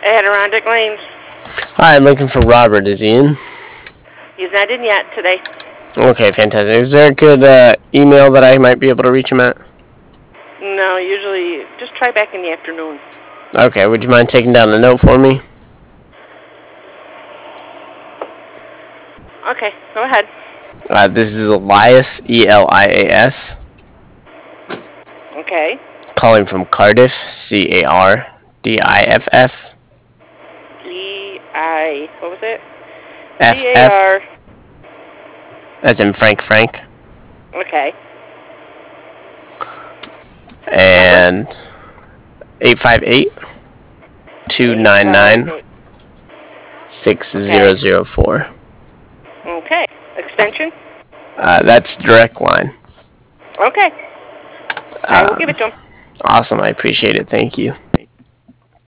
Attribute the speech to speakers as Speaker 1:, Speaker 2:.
Speaker 1: Adirondack Lanes.
Speaker 2: Hi, I'm looking for Robert. Is he in?
Speaker 1: He's not in yet today.
Speaker 2: Okay, fantastic. Is there a good email that I might be able to reach him at?
Speaker 1: No, usually just try back in the afternoon.
Speaker 2: Okay, would you mind taking down a note for me?
Speaker 1: Okay, go ahead.
Speaker 2: This is Elias, E-L-I-A-S,
Speaker 1: Okay.
Speaker 2: calling from Cardiff, C-A-R-D-I-F-F.
Speaker 1: What was it?
Speaker 2: F-F,
Speaker 1: C-A-R.
Speaker 2: as in Frank.
Speaker 1: Okay.
Speaker 2: And 858-299-6004.
Speaker 1: Okay. Extension?
Speaker 2: That's direct line.
Speaker 1: Okay. I will give it to him.
Speaker 2: Awesome, I appreciate it. Thank you.